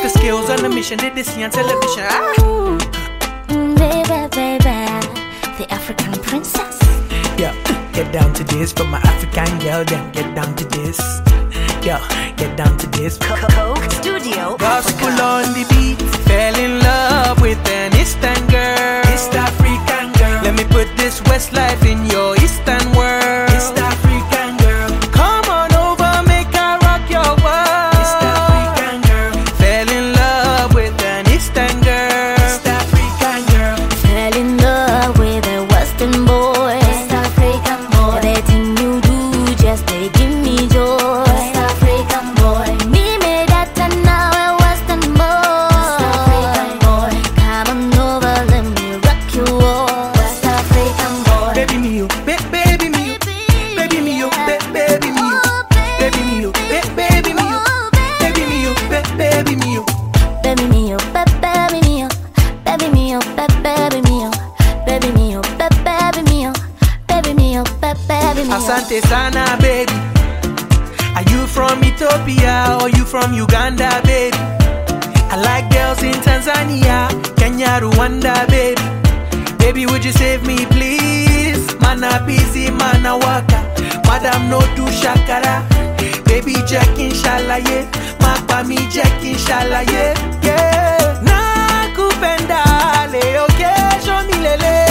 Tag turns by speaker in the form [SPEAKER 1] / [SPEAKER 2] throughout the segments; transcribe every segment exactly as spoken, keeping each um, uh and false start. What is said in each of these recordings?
[SPEAKER 1] skills on a mission, did this see on television. Ah.
[SPEAKER 2] Baby, baby, the African princess.
[SPEAKER 1] Yeah, get down to this for my African girl, then get down to this. Yo, get down to this.
[SPEAKER 3] Coke Studio
[SPEAKER 1] Gospel
[SPEAKER 3] Africa.
[SPEAKER 1] on the beat. Fell in love with an Eastern girl. East African girl. Let me put this Westlife in your Eastern world. East African girl. Come on over, make I rock your world. East African girl. Fell in love with an Eastern girl. East African girl.
[SPEAKER 2] Fell in love with a Western boy. West African boy. Everything you do, just they give me joy. West African boy. Me made that and now a Western boy. West African boy. Come on over, let me rock you all. West African boy.
[SPEAKER 1] Baby me, you, ba- baby me, you, baby me, you, ba- baby me, you, baby me, you, ba- baby me, you, baby me, you, ba- baby me, you.
[SPEAKER 2] Baby me, oh, baby me, oh, baby me, oh, baby me, oh, baby me, oh, baby me, oh, baby me, oh, baby me, oh.
[SPEAKER 1] Asante sana, baby. Are you from Ethiopia or you from Uganda, baby? I like girls in Tanzania, Kenya, Rwanda, baby. Baby, would you save me, please? Mana busy, mana waka. Madam, no do shakara. Baby, Jack, inshallah, yeah. Mapa mi Jack, inshallah, yeah. Yeah. Nakupenda, leo kesho milele.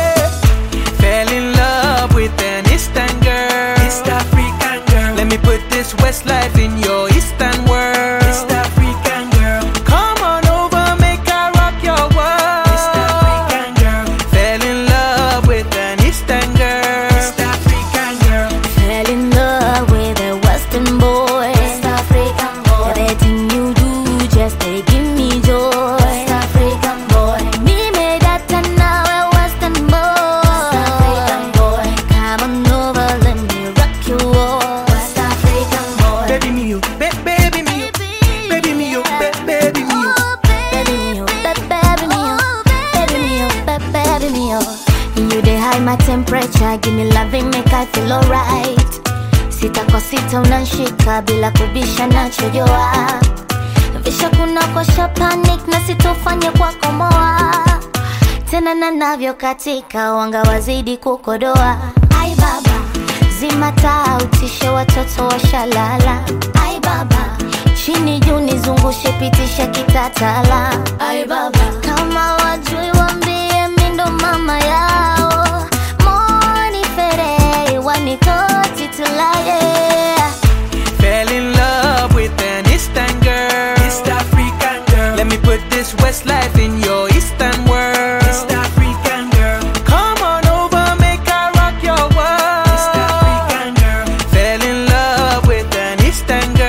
[SPEAKER 1] Fell in love with an Eastern girl. East African girl. Let me put this Westlife in your Eastern world. East African girl. Come on over, make I rock your world. East African girl. Fell in love with an Eastern girl. East African girl.
[SPEAKER 2] Fell in love with a Western boy. West African boy. Everything you do, just they give me joy. West African boy. Me made that and now a Western boy. West African boy. Come on over, let me rock you all. West African boy.
[SPEAKER 1] Baby me, you, ba- baby me, you, baby me, you, ba- baby me, you.
[SPEAKER 2] Baby me, oh, baby me, oh, baby me, oh, baby me, oh. You dey high my temperature, give me loving, make I feel alright. Sita kwa sita unanshika bila kubisha nachojoa. Visha kuna kwa sha panic na sitofanya kwa komoa. Tena na navyo katika wanga wazidi kukodoa. Ai baba, zima taa utishe watoto washalala. Ai baba, chini juu nizungushe pitisha kitatala. Ai baba, kama wajui wambie mindo mama yao. Moni fere wanikoti tulaye.
[SPEAKER 1] Fell in love with an Eastern girl. East African girl. Let me put this Westlife in your Eastern world. East African girl. Come on over, make I rock your world. East African girl. Fell in love with an Eastern girl.